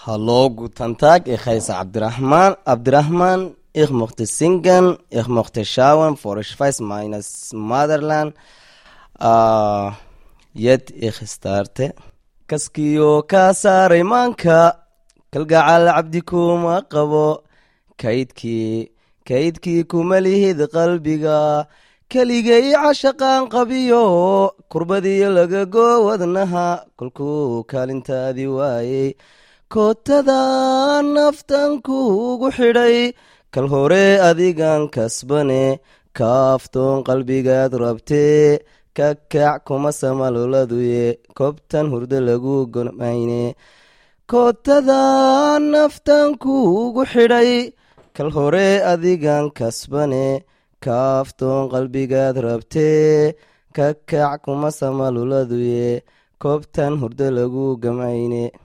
Hallo, guten Tag, ich heiße Abdurrahman, ich möchte singen, ich möchte schauen, for ich weiß meines Motherland. Jetzt ich starte. Kaskiyo ka saaray maanka, kalgacal cabdi kuma qabo, kaydkii kuma lihid qalbiga, keligay cashaqaan qabiyo, kurbadiyo lagago wadnaha, kolkuu kaalintaadii waayey. kootada naftan kuugu xidhay kal hore adigan kasbane kaaftoon qalbigaad rabtee kakac kuma samaloladuye kobtan hurdo lagu gomayne kootada naftan kuugu xidhay kal hore adigan kasbane kaaftoon qalbigaad rabtee kakac kuma samaloladuye kobtan hurdo lagu gamayne